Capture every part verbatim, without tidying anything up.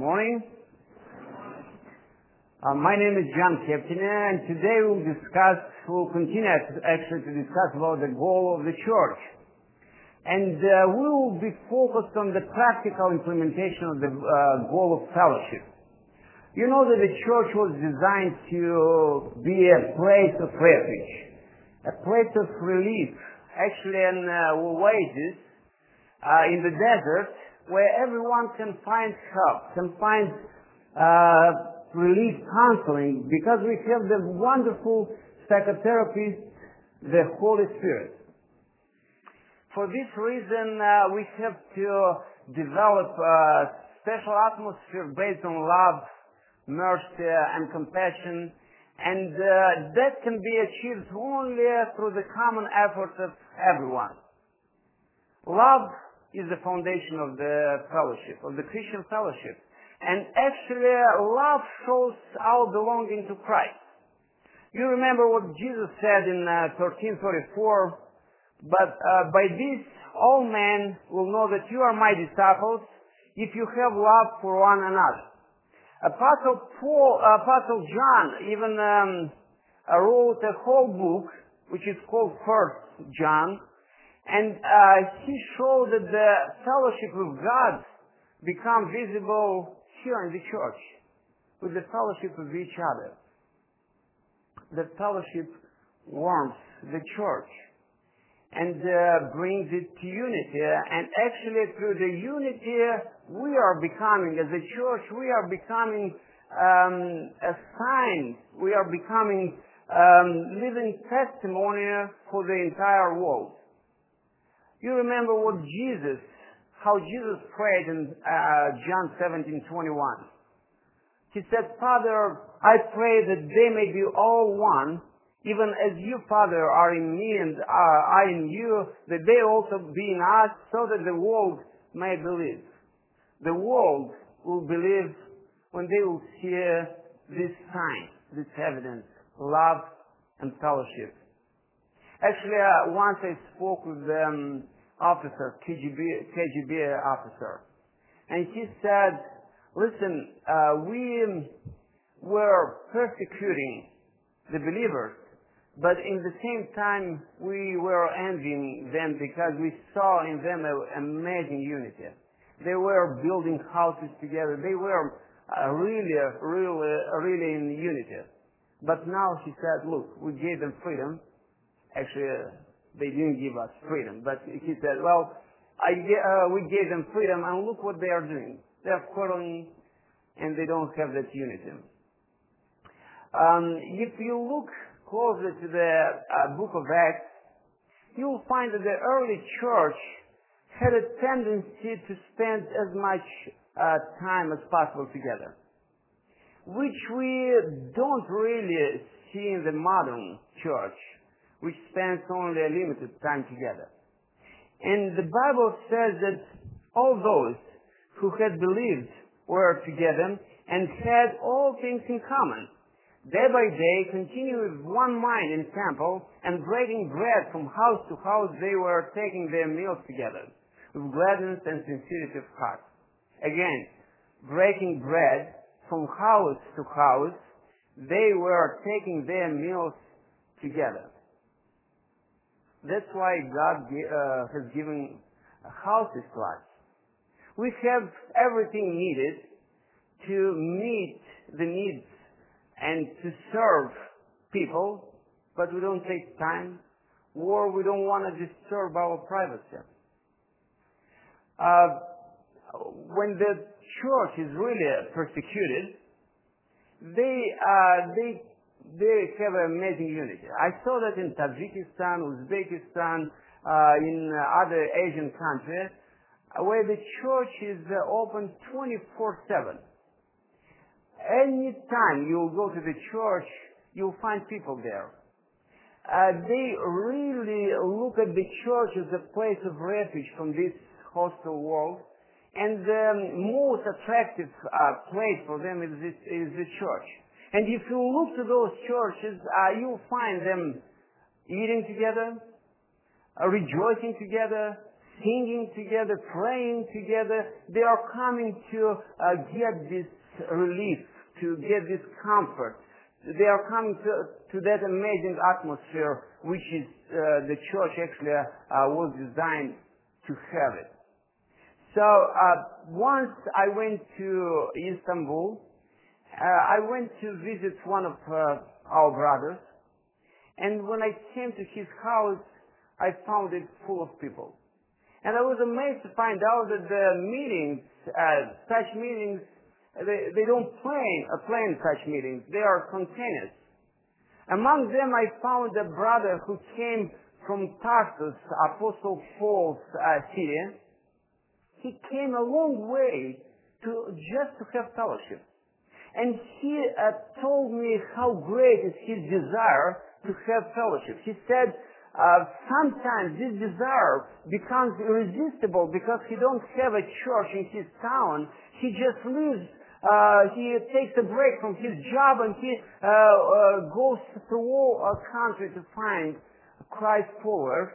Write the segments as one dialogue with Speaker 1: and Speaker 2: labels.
Speaker 1: Morning. Uh, my name is John Keptiner, and today we'll discuss, we'll continue actually to discuss about the goal of the church. And uh, we will be focused on the practical implementation of the uh, goal of fellowship. You know that the church was designed to be a place of refuge, a place of relief, actually an uh, oasis uh, in the desert, where everyone can find help, can find uh, relief counseling, because we have the wonderful psychotherapist, the Holy Spirit. For this reason, uh, we have to develop a special atmosphere based on love, mercy, and compassion, and uh, that can be achieved only through the common efforts of everyone. Love is the foundation of the fellowship, of the Christian fellowship. And actually, love shows our belonging to Christ. You remember what Jesus said in uh, thirteen thirty-four, but uh, by this all men will know that you are my disciples if you have love for one another. Apostle Paul, Apostle John even um, wrote a whole book, which is called First John, and uh, he showed that the fellowship with God become visible here in the church, with the fellowship with each other. The fellowship warms the church and uh, brings it to unity. And actually through the unity we are becoming, as a church, we are becoming um, a sign. We are becoming um, living testimony for the entire world. You remember what Jesus, how Jesus prayed in uh, John seventeen twenty-one. He said, Father, I pray that they may be all one, even as you, Father, are in me and uh, I in you, that they also be in us, so that the world may believe. The world will believe when they will see this sign, this evidence, love and fellowship. Actually, uh, once I spoke with the um, officer, K G B, K G B officer, and he said, listen, uh, we were persecuting the believers, but in the same time we were envying them because we saw in them an amazing unity. They were building houses together. They were uh, really, really, really in unity. But now he said, look, we gave them freedom. Actually, uh, they didn't give us freedom, but he said, well, I, uh, we gave them freedom, and look what they are doing. They are quarreling, and they don't have that unity. Um, if you look closer to the uh, book of Acts, you'll find that the early church had a tendency to spend as much uh, time as possible together, which we don't really see in the modern church, which spends only a limited time together. And the Bible says that all those who had believed were together and had all things in common. Day by day, continuing with one mind in temple and breaking bread from house to house, they were taking their meals together with gladness and sincerity of heart. Again, breaking bread from house to house, they were taking their meals together. That's why God uh, has given houses to us. We have everything needed to meet the needs and to serve people, but we don't take time, or we don't want to disturb our privacy. Uh, when the church is really persecuted, they uh, they they have an amazing unity. I saw that in Tajikistan, Uzbekistan, uh, in other Asian countries, where the church is uh, open twenty-four seven. Any time you'll go to the church, you'll find people there. Uh, they really look at the church as a place of refuge from this hostile world, and the most attractive uh, place for them is, this, is the church. And if you look to those churches, uh, you'll find them eating together, uh, rejoicing together, singing together, praying together. They are coming to uh, get this relief, to get this comfort. They are coming to, to that amazing atmosphere which is uh, the church actually uh, was designed to have it. So uh, once I went to Istanbul, uh, I went to visit one of uh, our brothers, and when I came to his house, I found it full of people. And I was amazed to find out that the meetings, uh, such meetings, they, they don't plan, uh, plan such meetings. They are spontaneous. Among them, I found a brother who came from Tarsus, Apostle Paul's uh, city. He came a long way to just to have fellowship. And he uh, told me how great is his desire to have fellowship. He said, uh, sometimes this desire becomes irresistible because he don't have a church in his town. He just lives, uh, he takes a break from his job and he uh, uh, goes through all our country to find Christ followers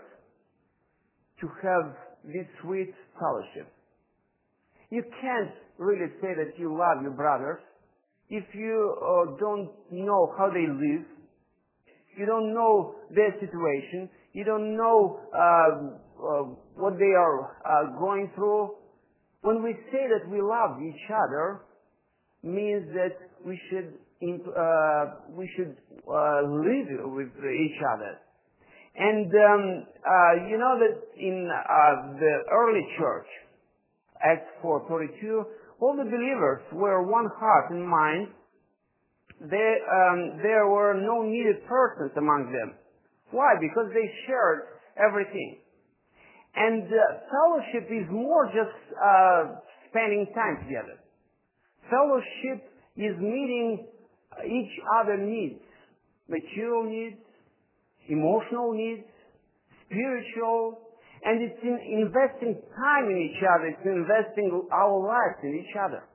Speaker 1: to have this sweet fellowship. You can't really say that you love your brothers if you uh, don't know how they live. You don't know their situation. You don't know uh, uh, what they are uh, going through. When we say that we love each other, means that we should uh, we should uh, live with each other. And um, uh, you know that in uh, the early church, Acts four thirty-two, all the believers were one heart and mind. There, um, there were no needed persons among them. Why? Because they shared everything. And uh, fellowship is more just uh, spending time together. Fellowship is meeting each other's needs, material needs, emotional needs, spiritual, and it's in investing time in each other. It's investing our lives in each other.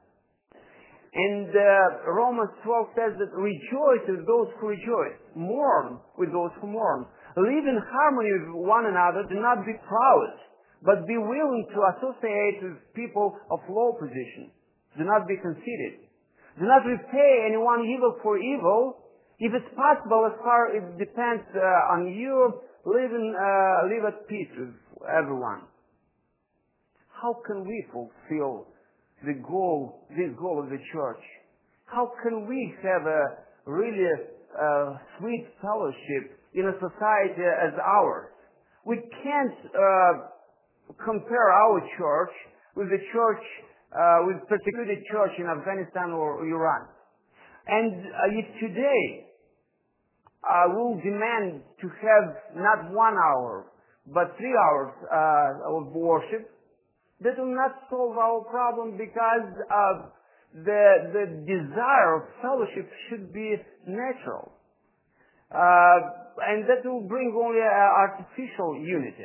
Speaker 1: And uh, Romans twelve says that rejoice with those who rejoice, mourn with those who mourn. Live in harmony with one another. Do not be proud, but be willing to associate with people of low position. Do not be conceited. Do not repay anyone evil for evil. If it's possible, as far as it depends uh, on you, live, in, uh, live at peace with everyone. How can we fulfill the goal, this goal of the church? How can we have a really uh, sweet fellowship in a society as ours? We can't uh, compare our church with the church, uh, with particularly church in Afghanistan or Iran. And uh, if today uh, we'll demand to have not one hour, but three hours uh, of worship, that will not solve our problem because uh, the, the desire of fellowship should be natural. Uh, and that will bring only uh, artificial unity.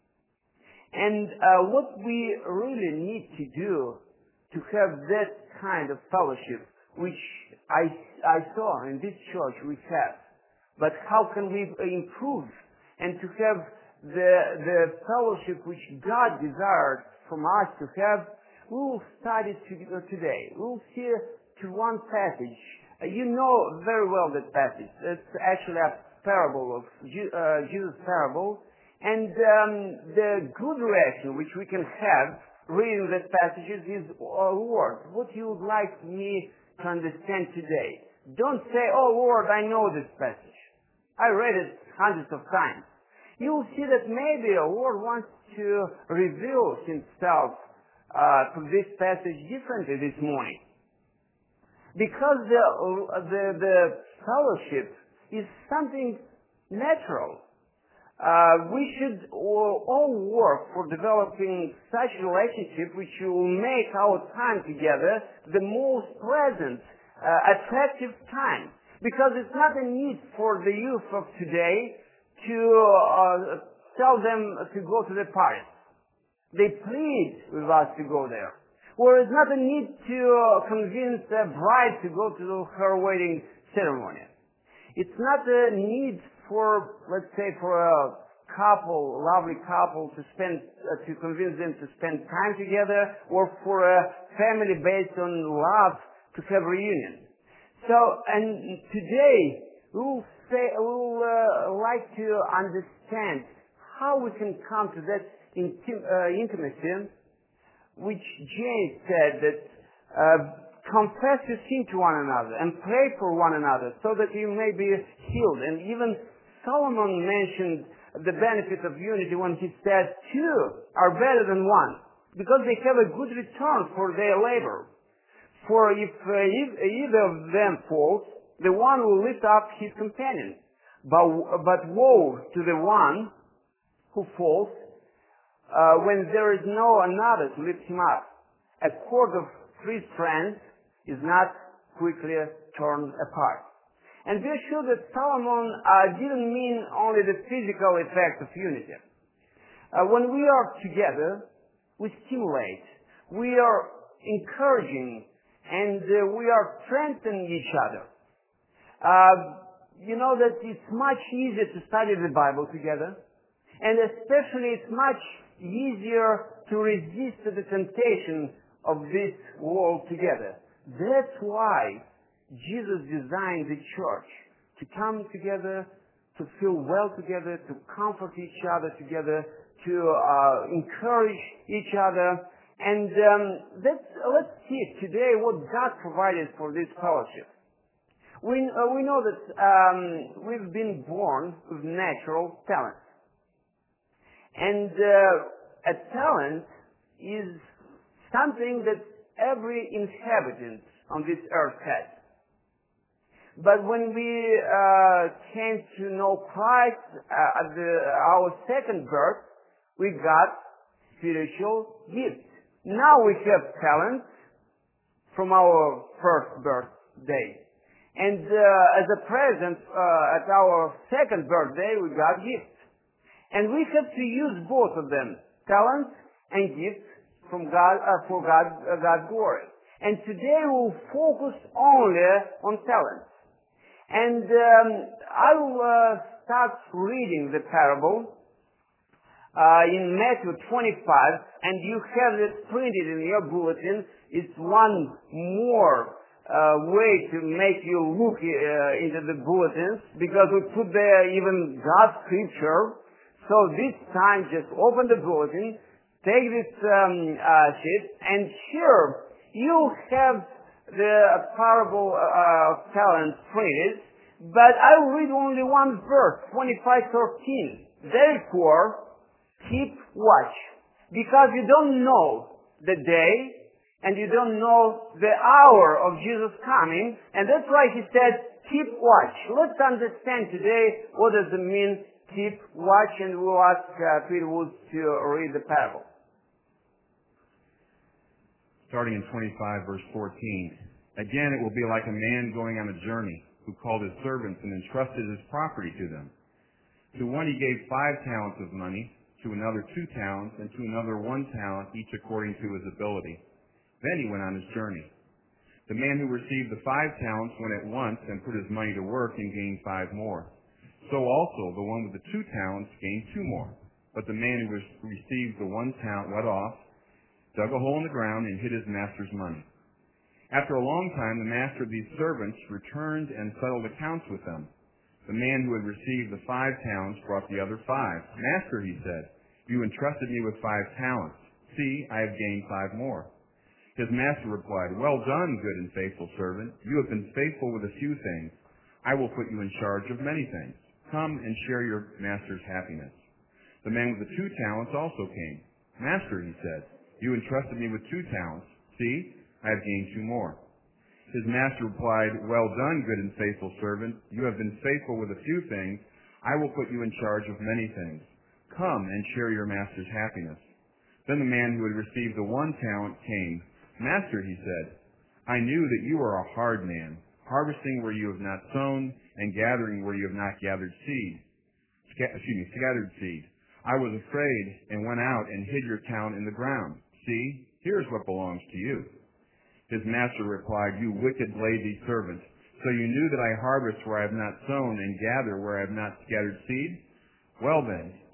Speaker 1: And uh, what we really need to do to have that kind of fellowship, which I, I saw in this church we have, but how can we improve and to have the, the fellowship which God desired from us to have, we will study today. We will see to one passage. You know very well that passage. It's actually a parable of uh, Jesus' parable. And um, the good reaction which we can have reading that passage is, oh Lord, what you would like me to understand today. Don't say, oh Lord, I know this passage. I read it hundreds of times. You will see that maybe the Lord wants to reveal himself uh, through this passage differently this morning. Because the, the, the fellowship is something natural. Uh, we should all, all work for developing such a relationship which will make our time together the most pleasant, uh, attractive time. Because it's not a need for the youth of today to uh, tell them to go to the party. They plead with us to go there. Or it's not a need to uh, convince a bride to go to her wedding ceremony. It's not a need for, let's say, for a couple, lovely couple, to spend, uh, to convince them to spend time together, or for a family based on love to have a reunion. So, and today we will say, we will uh, like to understand how we can come to that intim- uh, intimacy, which James said that uh, confess your sin to one another and pray for one another so that you may be healed. And even Solomon mentioned the benefit of unity when he said, two are better than one, because they have a good return for their labor. For if, uh, if either of them falls, the one will lift up his companion. But, but woe to the one who falls uh, when there is no another to lift him up. A cord of three strands is not quickly torn apart. And be sure that Solomon uh, didn't mean only the physical effect of unity. Uh, when we are together, we stimulate, we are encouraging, and uh, we are strengthening each other. Uh, you know that it's much easier to study the Bible together, and especially it's much easier to resist the temptation of this world together. That's why Jesus designed the church to come together, to feel well together, to comfort each other together, to uh, encourage each other. And um, let's, let's see today what God provided for this fellowship. We, uh, we know that um, we've been born with natural talents. And uh, a talent is something that every inhabitant on this earth has. But when we uh, came to know Christ uh, at the, our second birth, we got spiritual gifts. Now we have talents from our first birthday. And uh, as a present uh, at our second birthday, we got gifts. And we have to use both of them, talents and gifts from God, uh, for God, uh, God's glory. And today we'll focus only on talents. And um, I will uh, start reading the parable uh, in Matthew twenty-five, and you have it printed in your bulletin. It's one more uh, way to make you look uh, into the bulletins, because we put there even God's scripture. So this time, just open the bulletin, take this um, uh, sheet, and here you have the parable uh, talents printed, but I will read only one verse, twenty-five thirteen. Therefore, keep watch, because you don't know the day, and you don't know the hour of Jesus coming, and that's why he said, keep watch. Let's understand today what does it mean, keep watch, and we'll ask uh, Peter Woods to read the parable.
Speaker 2: Starting in twenty-five, verse fourteen. Again, it will be like a man going on a journey, who called his servants and entrusted his property to them. To one he gave five talents of money, to another two talents, and to another one talent, each according to his ability. Then he went on his journey. The man who received the five talents went at once and put his money to work and gained five more. So also the one with the two talents gained two more. But the man who received the one talent went off, dug a hole in the ground, and hid his master's money. After a long time, the master of these servants returned and settled accounts with them. The man who had received the five talents brought the other five. Master, he said, you entrusted me with five talents. See, I have gained five more. His master replied, well done, good and faithful servant. You have been faithful with a few things. I will put you in charge of many things. Come and share your master's happiness. The man with the two talents also came. Master, he said, you entrusted me with two talents. See, I have gained two more. His master replied, well done, good and faithful servant. You have been faithful with a few things. I will put you in charge of many things. Come and share your master's happiness. Then the man who had received the one talent came. Master, he said, I knew that you are a hard man, harvesting where you have not sown and gathering where you have not gathered seed. Sca- excuse me, scattered seed. I was afraid and went out and hid your talent in the ground. See, here is what belongs to you. His master replied, you wicked, lazy servant. So you knew that I harvest where I have not sown and gather where I have not scattered seed? Well then,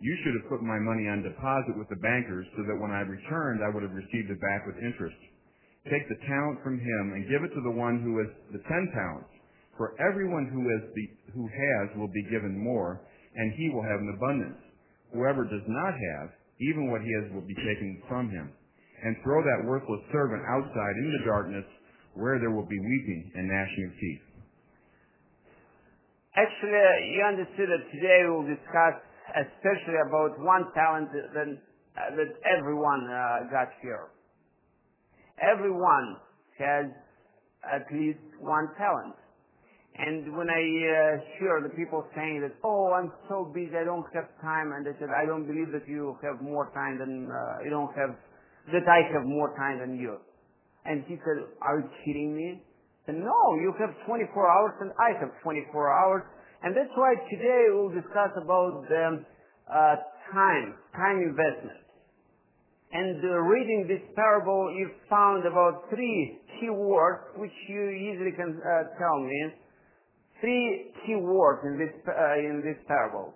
Speaker 2: You should have put my money on deposit with the bankers so that when I returned, I would have received it back with interest. Take the talent from him and give it to the one who has the ten talents. For everyone who has, the, who has will be given more, and he will have an abundance. Whoever does not have, even what he has will be taken from him. And throw that worthless servant outside in the darkness, where there will be weeping and gnashing of teeth.
Speaker 1: Actually, you understood that today we will discuss especially about one talent that, uh, that everyone uh, got here. Everyone has at least one talent. And when I uh, hear the people saying that, oh, I'm so busy, I don't have time, and they said, I don't believe that you have more time than, uh, you don't have, that I have more time than you. And he said, are you kidding me? I said, no, you have twenty-four hours and I have twenty-four hours. And that's why today we'll discuss about the uh, time, time investment. And uh, reading this parable, you found about three key words which you easily can uh, tell me. Three key words in this uh, in this parable.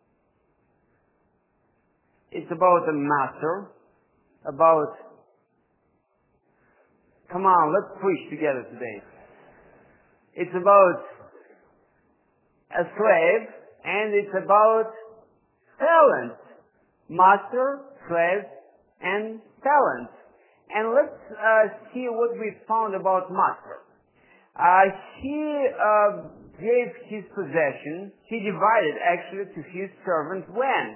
Speaker 1: It's about a master, about, come on, let's preach together today. It's about a slave, and it's about talent. Master, slave, and talent. And let's uh, see what we found about master. Uh, he uh, gave his possession, he divided actually to his servant when?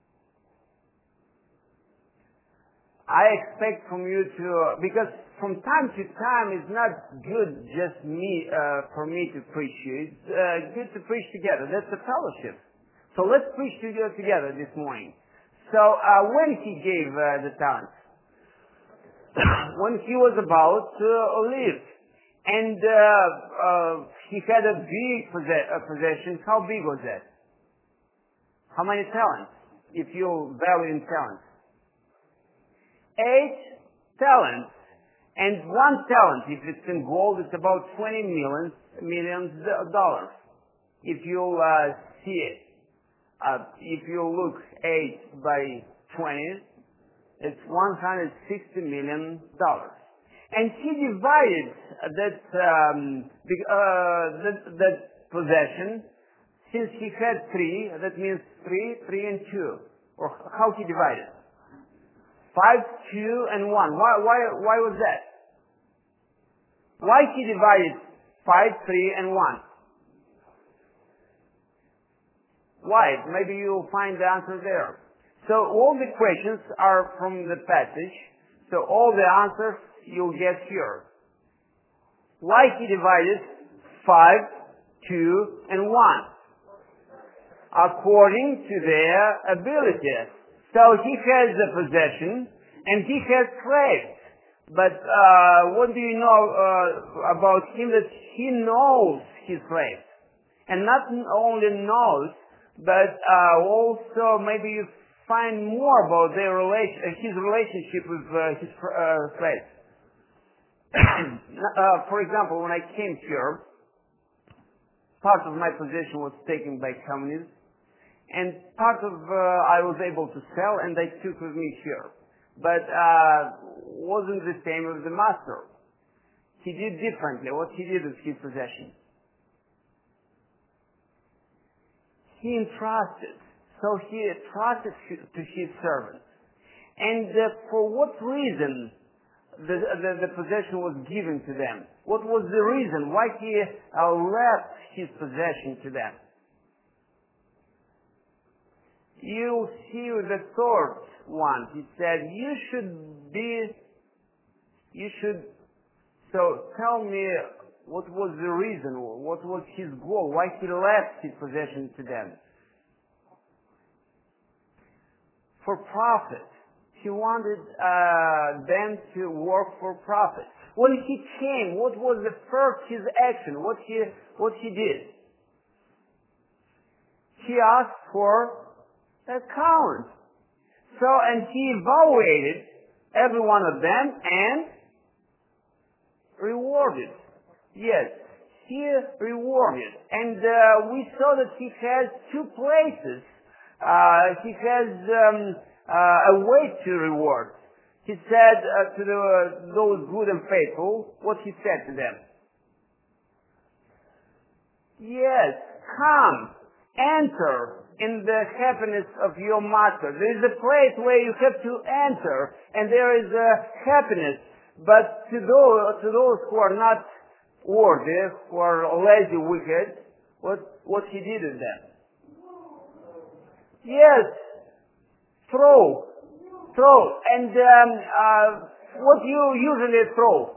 Speaker 1: I expect from you to, because from time to time it's not good just me, uh, for me to preach you. It's uh, good to preach together. That's a fellowship. So let's preach together, together this morning. So uh, when he gave uh, the talents? When he was about to leave. And uh, uh, he had a big possession. How big was that? How many talents? If you value in talents. Eight talents. And one talent, if it's in gold, it's about twenty million, millions dollars. If you uh, see it, uh, if you look eight by twenty, it's one hundred sixty million dollars. And he divided that, um, uh, that, that possession, since he had three, that means three, three and two. Or how he divided? Five, two, and one. Why, why, why was that? Why he divided five, three, and one? Why? Maybe you'll find the answer there. So all the questions are from the passage. So all the answers you'll get here. Why he divided five, two, and one? According to their ability. So he has the possession and he has slaves. But uh, what do you know uh, about him? That he knows his slaves. And not only knows, but uh, also maybe you find more about their relation, his relationship with uh, his uh, slaves. uh, for example, when I came here, part of my position was taken by communists, and part of uh, I was able to sell, and they took with me here. But uh, wasn't the same as the master. He did differently. What he did with his possession? He entrusted. So he entrusted to his servants. And uh, for what reason the, the, the possession was given to them? What was the reason why he uh, left his possession to them? You see the third one. He said, you should be, you should, so tell me what was the reason, what was his goal, why he left his possession to them? For profit. He wanted uh, them to work for profit. When he came, what was the first his action? What he what he did? He asked for account. So, and he evaluated every one of them and rewarded. Yes, he rewarded. And uh, we saw that he has two places uh, he has um, uh, a way to reward. He said uh, to the, uh, those good and faithful, what he said to them. Yes, come, enter in the happiness of your master. There is a place where you have to enter, and there is a happiness. But to those, to those who are not worthy, who are lazy, wicked, what, what he did to them? Yes, throw, throw. And um, uh, what you usually throw?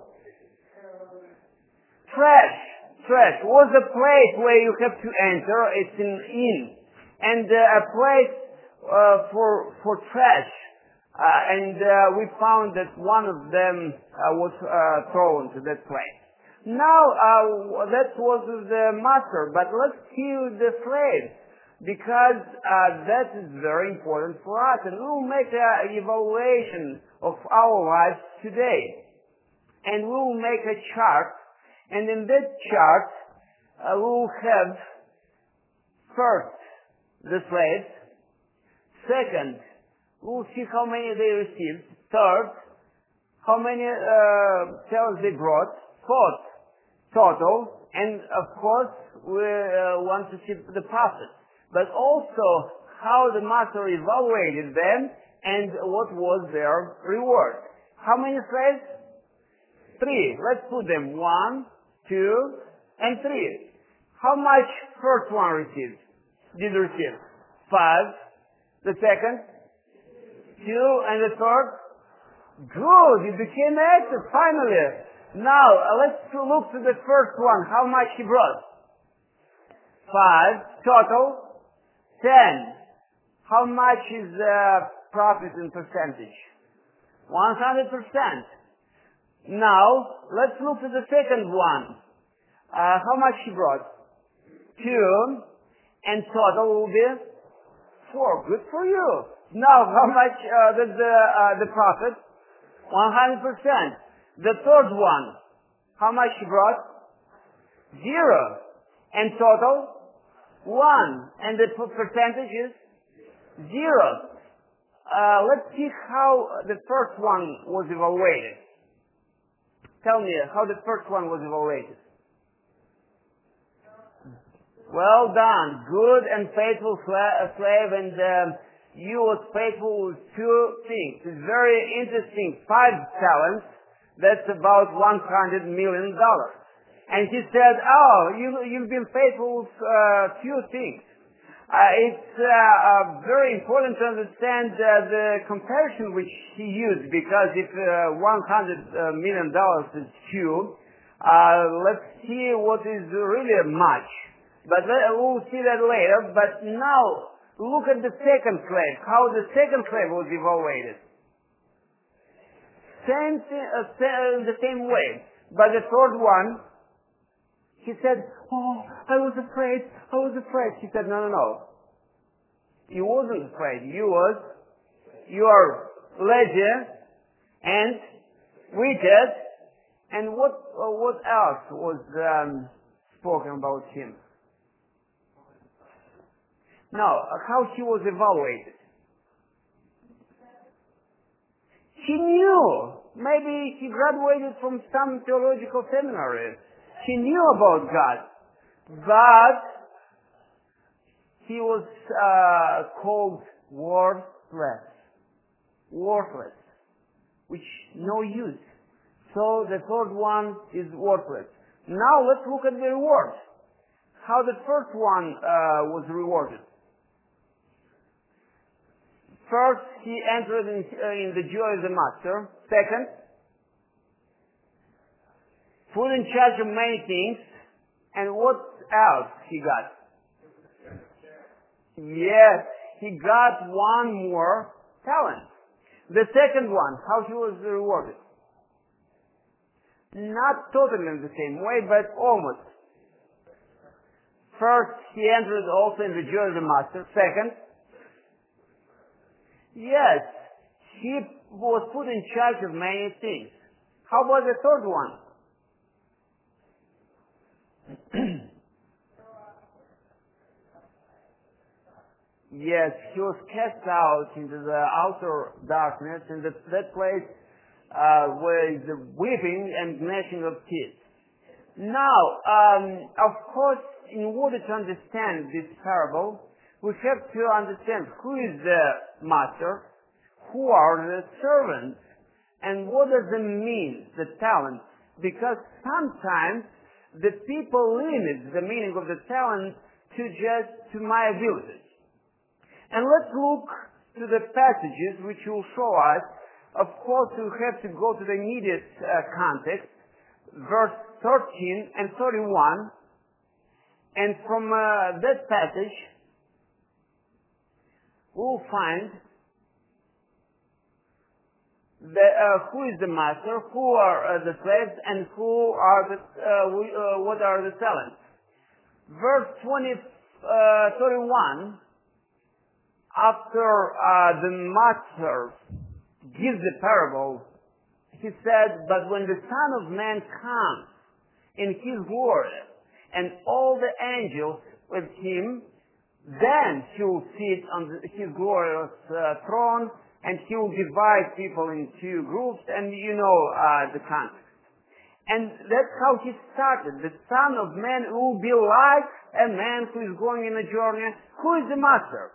Speaker 1: Trash, trash. Was a place where you have to enter. It's an inn, and uh, a place uh, for for trash. Uh, and uh, we found that one of them uh, was uh, thrown to that place. Now uh, that was the master, but let's see the slave, because uh, that is very important for us, and we will make an evaluation of our lives today, and we will make a chart, and in that chart uh, we will have first the slaves, second we'll see how many they received, third how many uh, talents they brought, fourth total, and of course we uh, want to see the profit, but also how the master evaluated them and what was their reward. How many slaves? Three. Let's put them. One, two, and three. How much first one received? Did receive? Five. The second? Two. And the third? Good. You became active finally. Now uh, let's look to the first one. How much he brought? Five. Total? Ten. How much is the profit in percentage? One hundred percent. Now let's look at the second one. Uh, how much he brought? Two, and total will be four. Good for you. Now how much uh, the the, uh, the profit? One hundred percent. The third one, how much he brought? Zero, and total one, and the percentage is zero. Uh, let's see how the first one was evaluated. Tell me how the first one was evaluated. Well done. Good and faithful slave, and um, you was faithful with two things. It's very interesting. Five talents, that's about one hundred million dollars. And he said, oh, you, you've been faithful with uh, few things. Uh, it's uh, uh, very important to understand uh, the comparison which he used, because if uh, one hundred million dollars is few, uh, let's see what is really much. But we'll see that later. But now, look at the second slave, how the second slave was evaluated. Same thing, uh, the same way. But the third one, he said, oh, I was afraid, I was afraid. He said, no, no, no. You wasn't afraid. You was, you are lazy and wicked. And what, uh, what else was um, spoken about him? Now, how he was evaluated. He knew. Maybe he graduated from some theological seminary. He knew about God, but he was uh, called worthless. Worthless, which no use. So the third one is worthless. Now let's look at the reward. How the first one uh, was rewarded. First, he entered in, uh, in the joy of the master. Second, put in charge of many things. And what else he got? Yes, he got one more talent. The second one, how he was rewarded? Not totally in the same way, but almost. First, he entered also in the joy of the master. Second, yes, he was put in charge of many things. How about the third one? Yes, he was cast out into the outer darkness, and that, that place uh, was weeping and gnashing of teeth. Now, um, of course, in order to understand this parable, we have to understand who is the master, who are the servants, and what does it mean, the talent. Because sometimes the people limit the meaning of the talent to just to my abilities. And let's look to the passages which will show us. Of course, we have to go to the immediate uh, context, verse thirteen and thirty-one. And from uh, that passage, we'll find the, uh, who is the master, who are uh, the slaves, and who are the, uh, we, uh, what are the talents. Verse twenty, uh, thirty-one, after uh, the master gives the parable, he said, "But when the Son of Man comes in his glory, and all the angels with him, then he will sit on the, his glorious uh, throne, and he will divide people into groups," and you know uh, the context. And that's how he started. The Son of Man will be like a man who is going in a journey. Who is the master?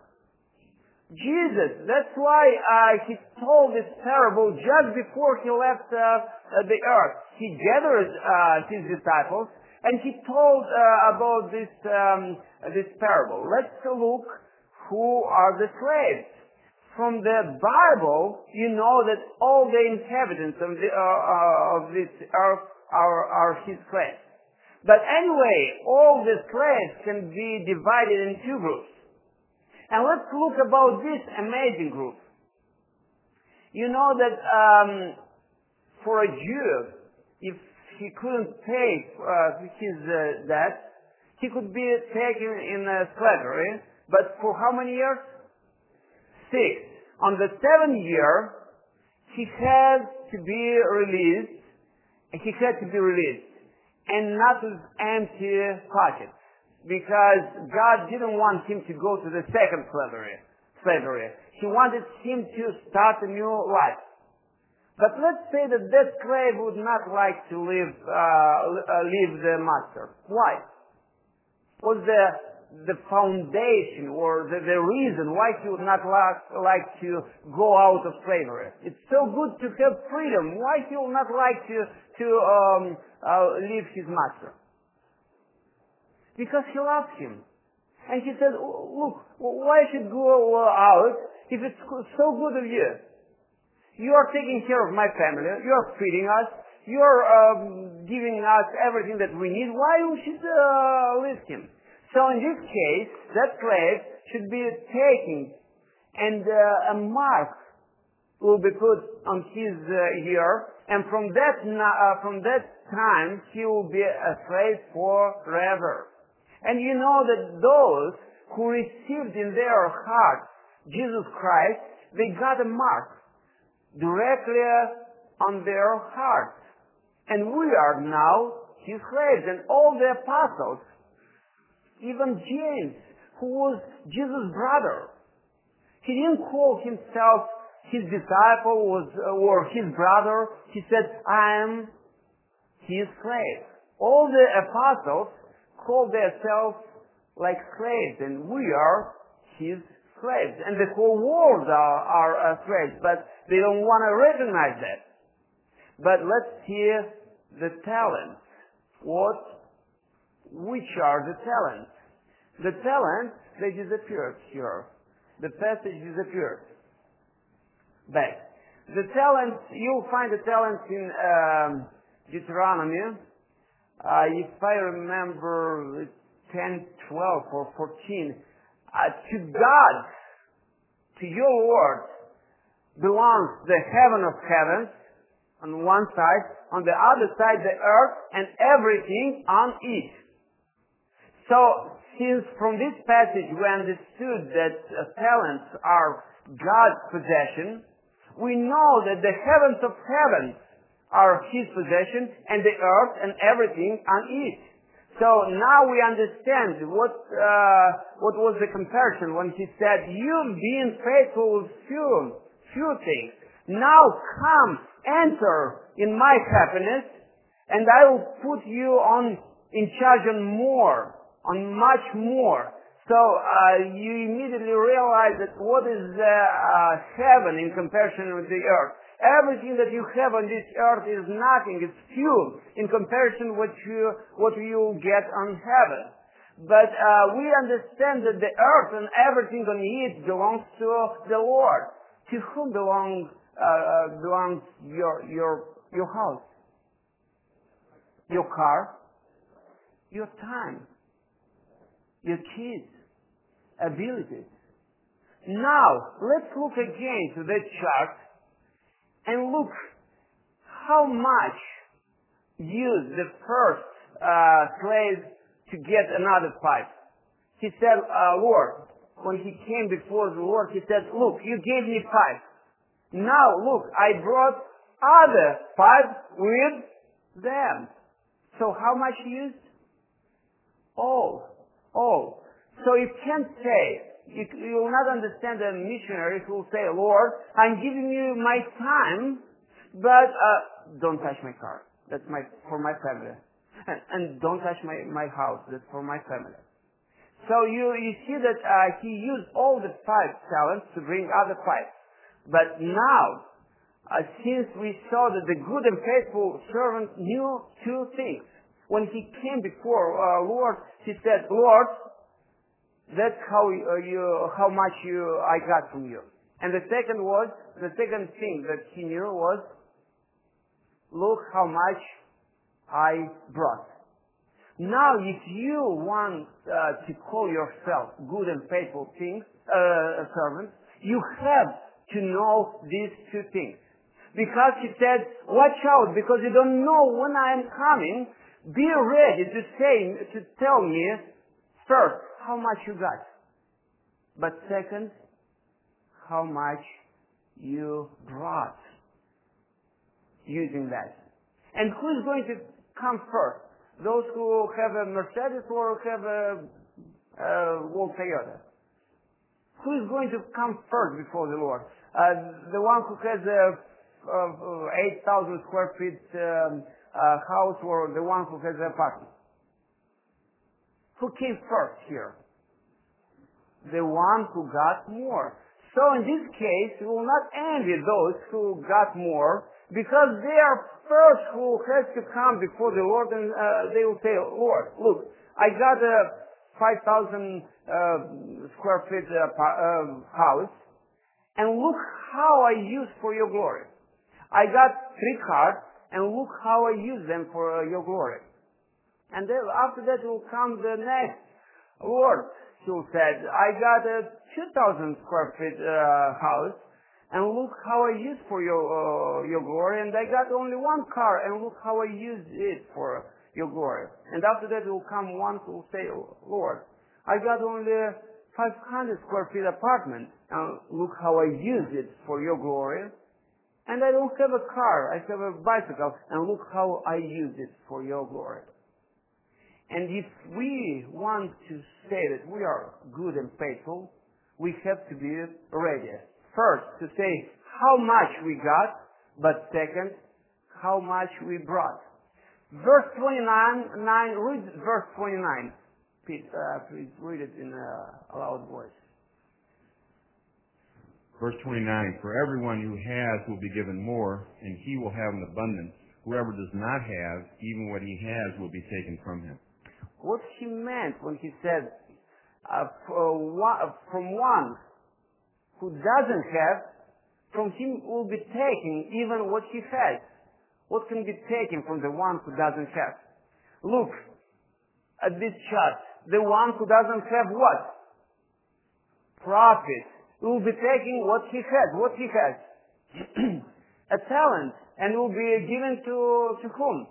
Speaker 1: Jesus. That's why uh, he told this parable just before he left uh, the earth. He gathered uh, his disciples, and he told uh, about this um, this parable. Let's look who are the slaves. From the Bible, you know that all the inhabitants of, the, uh, uh, of this earth are, are his slaves. But anyway, all the slaves can be divided in two groups. And let's look about this amazing group. You know that um, for a Jew, if he couldn't pay uh, his uh, debt, he could be taken in uh, slavery. But for how many years? Six. On the seventh year, he had to be released. He had to be released, and not with empty pockets, because God didn't want him to go to the second slavery. Slavery. He wanted him to start a new life. But let's say that that slave would not like to leave, uh, leave the master. Why? Was the the foundation or the, the reason why he would not like, like to go out of slavery? It's so good to have freedom. Why he would not like to to um, uh, leave his master? Because he loves him. And he said, "Look, why should go out if it's so good of you? You are taking care of my family. You are feeding us. You are um, giving us everything that we need. Why we should uh, leave him?" So in this case, that slave should be taken, and uh, a mark will be put on his uh, ear, and from that uh, from that time he will be a slave forever. And you know that those who received in their hearts Jesus Christ, they got a mark directly on their hearts. And we are now his slaves, and all the apostles, even James, who was Jesus' brother, he didn't call himself his disciple was, or his brother. He said, "I am his slave." All the apostles called themselves like slaves, and we are his slaves. And the whole world are, are uh, slaves, but they don't want to recognize that. But let's hear the talents. What Which are the talents? The talents, they disappeared here. The passage disappeared. Back. The talents, you'll find the talents in um, Deuteronomy. Uh, if I remember ten, twelve, or fourteen, uh, to God, to your Lord, belongs the heaven of heavens on one side, on the other side the earth and everything on it. So, since from this passage we understood that uh, talents are God's possession, we know that the heavens of heavens are his possession, and the earth and everything on it. So now we understand what uh, what was the comparison when he said, "You've been faithful with few few things. Now come, enter in my happiness, and I will put you on in charge on more, on much more." So uh, you immediately realize that what is uh, uh, heaven in comparison with the earth. Everything that you have on this earth is nothing. It's few in comparison with you, what you get on heaven. But uh, we understand that the earth and everything on it belongs to the Lord. To whom belongs uh, belongs your your your house, your car, your time, your kids, abilities? Now let's look again to that chart. And look how much used the first uh, slave to get another pipe. He said, uh, Lord, when he came before the Lord, he said, look, you gave me pipe. Now, look, I brought other pipe with them. So how much used? All. All. So you can't say, You, you will not understand a missionary who will say, Lord, I'm giving you my time, but uh, don't touch my car. That's my for my family. And, and don't touch my, my house. That's for my family. So you, you see that uh, he used all the five talents to bring other five. But now, uh, since we saw that the good and faithful servant knew two things. When he came before uh, Lord, he said, Lord, that's how uh, you, how much you, I got from you. And the second was, the second thing that he knew was, look how much I brought. Now, if you want uh, to call yourself good and faithful things, uh, servants, you have to know these two things. Because he said, watch out, because you don't know when I am coming. Be ready to say, to tell me, first, how much you got. But second, how much you brought using that. And who is going to come first? Those who have a Mercedes or have a, a old Toyota? Who is going to come first before the Lord? Uh, the one who has a, a eight thousand square feet um, uh, house, or the one who has an apartment? Who came first here? The one who got more. So in this case, we will not envy those who got more, because they are first who has to come before the Lord, and uh, they will say, Lord, look, I got a five thousand uh, square feet uh, uh, house, and look how I use for your glory. I got three cars, and look how I use them for uh, your glory. And then after that will come the next Lord, who said, I got a two thousand square feet uh, house, and look how I use for your uh, your glory, and I got only one car, and look how I use it for your glory. And after that will come one who will say, Lord, I got only five hundred square feet apartment, and look how I use it for your glory. And I don't have a car, I have a bicycle, and look how I use it for your glory. And if we want to say that we are good and faithful, we have to be ready. First, to say how much we got, but second, how much we brought. Verse twenty-nine, nine, read verse twenty-nine. Please, uh, please read it in a loud voice.
Speaker 2: Verse twenty-nine, for everyone who has will be given more, and he will have an abundance. Whoever does not have, even what he has will be taken from him.
Speaker 1: What he meant when he said, uh, from one who doesn't have, from him will be taken even what he has. What can be taken from the one who doesn't have? Look at this chart. The one who doesn't have what? Profit. Will be taking what he has. What he has? A talent. And will be given to, to whom?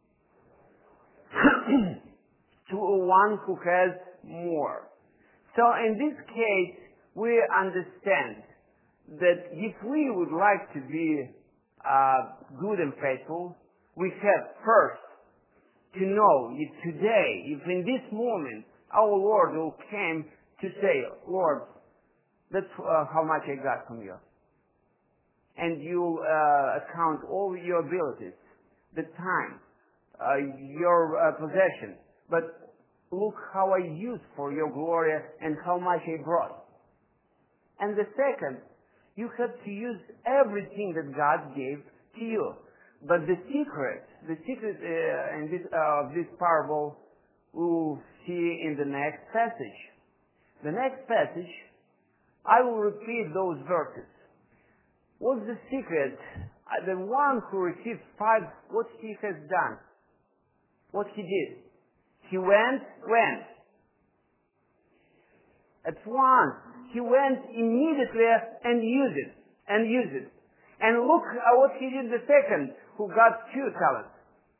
Speaker 1: To one who has more. So in this case, we understand that if we would like to be uh, good and faithful, we have first to know if today, if in this moment, our Lord will come to say, Lord, that's uh, how much I got from you. And you'll uh, account all your abilities, the time, uh, your uh, possession. But look how I used for your glory and how much I brought. And the second, you have to use everything that God gave to you. But the secret, the secret uh, in this, uh, of this parable, we will see in the next passage. The next passage, I will repeat those verses. What's the secret? Uh, the one who received five, what he has done? What he did? He went, when? At once. He went immediately and used it. And used it. And look at what he did the second, who got two talents.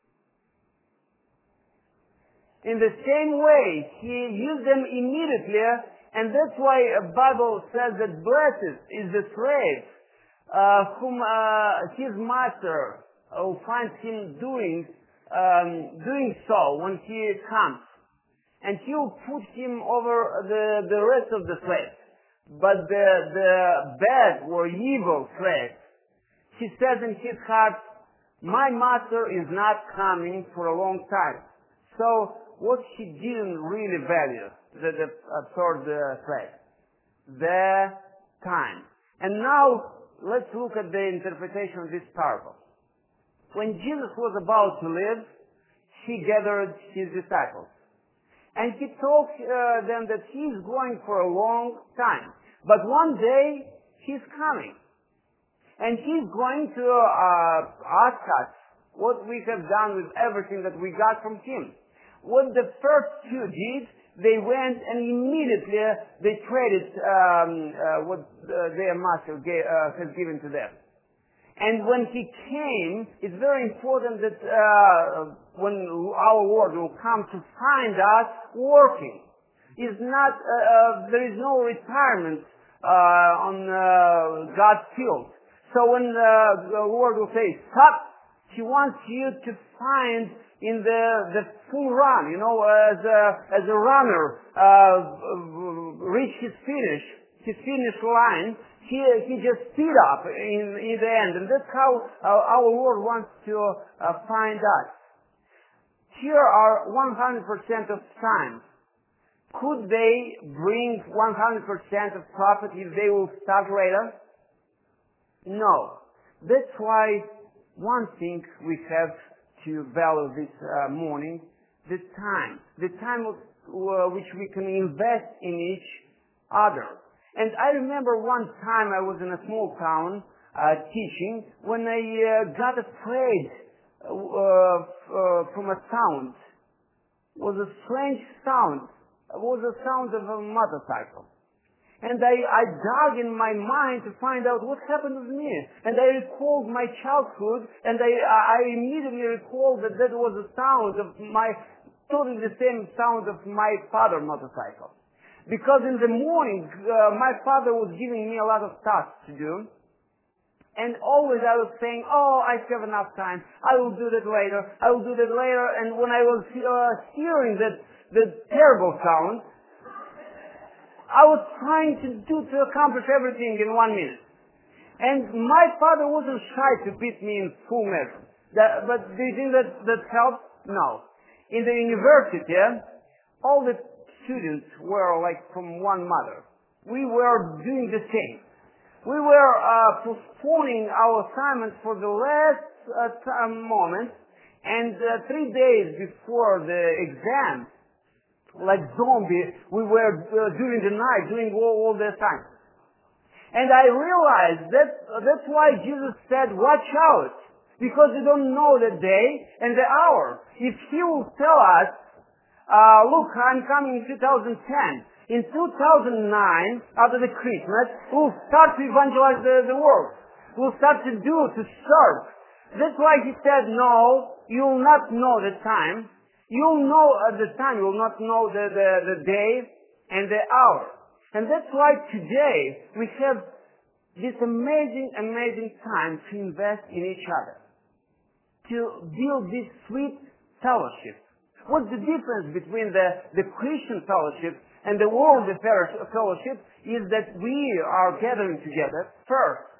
Speaker 1: In the same way, he used them immediately, and that's why the Bible says that blessed is the slave uh, whom uh, his master uh, finds him doing um, doing so when he comes, and he will put him over the the rest of the slaves. But the the bad or evil slave, he says in his heart, my master is not coming for a long time. So what he didn't really value, the, the uh, third uh, slave, the time. And now let's look at the interpretation of this parable. When Jesus was about to leave, he gathered his disciples. And he told uh, them that he is going for a long time. But one day, he's coming. And he's going to uh, ask us what we have done with everything that we got from him. What the first two did, they went and immediately they traded um, uh, what uh, their master gave, uh, has given to them. And when he came, it's very important that uh, when our Lord will come to find us working, is not uh, uh, there is no retirement uh, on uh, God's field. So when uh, the Lord will say stop, He wants you to find in the the full run, you know, as a as a runner uh, reach his finish, his finish line. He, he just speed up in, in the end. And that's how uh, our Lord wants to uh, find us. Here are one hundred percent of time. Could they bring one hundred percent of profit if they will start later? No. That's why one thing we have to value this uh, morning, the time. The time of, uh, which we can invest in each other. And I remember one time I was in a small town uh, teaching when I uh, got afraid uh, uh, from a sound. It was a strange sound. It was the sound of a motorcycle. And I, I dug in my mind to find out what happened with me. And I recalled my childhood, and I, I immediately recalled that that was the sound of my, totally the same sound of my father's motorcycle. Because in the morning, uh, my father was giving me a lot of tasks to do. And always I was saying, oh, I have enough time. I will do that later. I will do that later. And when I was uh, hearing that, that terrible sound, I was trying to do, to accomplish everything in one minute. And my father wasn't shy to beat me in full measure. That, but do you think that, that helped? No. In the university, all the students were like from one mother. We were doing the same. We were uh, postponing our assignments for the last uh, t- moment, and uh, three days before the exam, like zombies, we were uh, during the night doing all, all the assignments. And I realized that uh, that's why Jesus said, "Watch out, because you don't know the day and the hour." If He will tell us, Uh, look, I'm coming in two thousand ten. In two thousand nine, after the Christmas, we'll start to evangelize the, the world. We'll start to do, to serve. That's why He said, no, you'll not know the time. You'll know at the time, you'll not know the, the, the day and the hour. And that's why today we have this amazing, amazing time to invest in each other. To build this sweet fellowship What's the difference between the, the Christian fellowship and the worldly fellowship is that we are gathering together first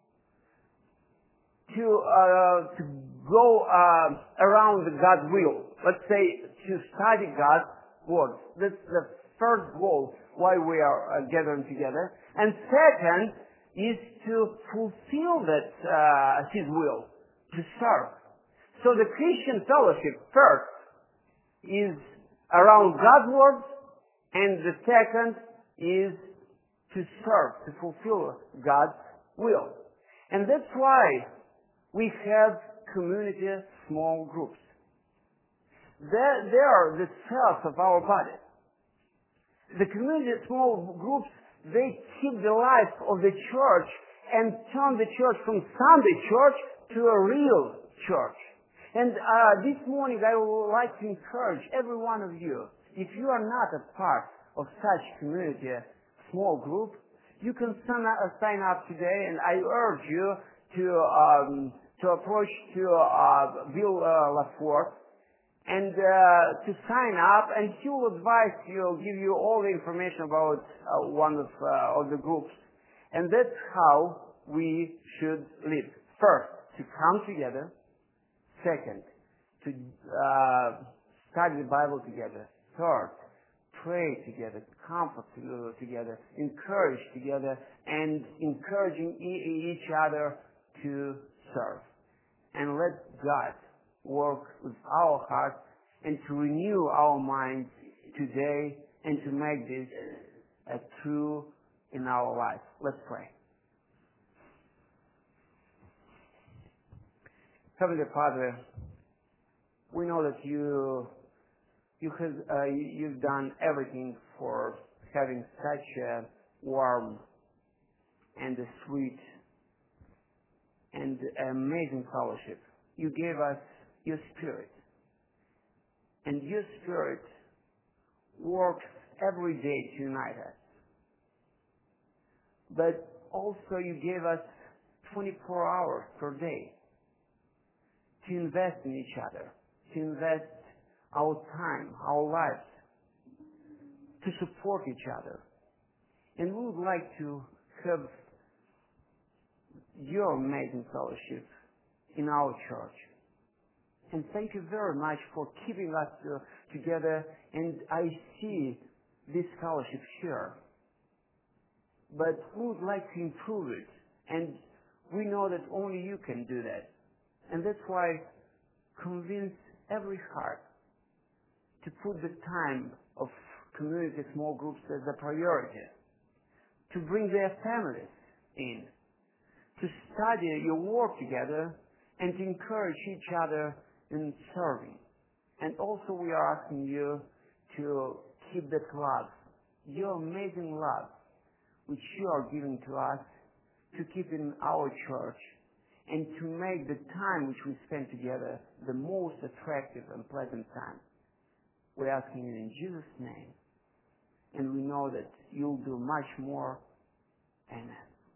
Speaker 1: to, uh, to go uh, around God's will. Let's say to study God's word. That's the first goal why we are uh, gathering together. And second is to fulfill that uh, His will, to serve. So the Christian fellowship first is around God's word, and the second is to serve, to fulfill God's will. And that's why we have community small groups. They, they are the cells of our body. The community small groups, they keep the life of the church and turn the church from Sunday church to a real church. And uh, this morning I would like to encourage every one of you, if you are not a part of such community small group, you can sign up, sign up today, and I urge you to um, to approach to uh, Bill uh, Lafort and uh, to sign up, and he will advise you, give you all the information about uh, one of, uh, of the groups. And that's how we should live. First, to come together. Second, to uh, study the Bible together. Third, pray together, comfort together, encourage together, and encouraging e- each other to serve. And let God work with our hearts and to renew our minds today and to make this a true in our life. Let's pray. Heavenly Father, we know that you you have uh, you've done everything for having such a warm and a sweet and amazing fellowship. You gave us your Spirit, and your Spirit works every day to unite us. But also you gave us twenty-four hours per day to invest in each other, to invest our time, our lives, to support each other. And we would like to have your amazing fellowship in our church. And thank you very much for keeping us uh, together. And I see this fellowship here. But we would like to improve it. And we know that only you can do that. And that's why convince every heart to put the time of community small groups as a priority, to bring their families in, to study your work together, and to encourage each other in serving. And also we are asking you to keep that love, your amazing love, which you are giving to us, to keep in our church, and to make the time which we spend together the most attractive and pleasant time. We're asking you in Jesus' name. And we know that you'll do much more. Amen.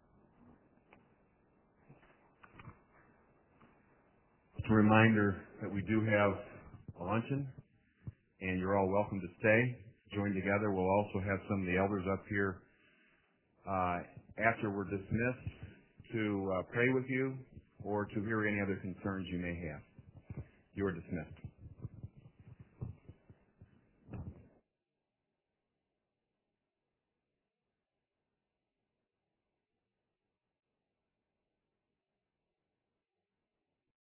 Speaker 2: A reminder that we do have a luncheon, and you're all welcome to stay, join together. We'll also have some of the elders up here uh, after we're dismissed to uh, pray with you or to hear any other concerns you may have. You are dismissed.